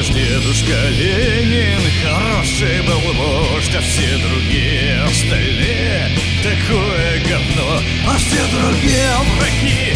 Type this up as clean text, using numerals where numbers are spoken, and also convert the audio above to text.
лишь дедушка Ленин хороший был вождь, а все другие остальные такое говно, а все другие враги.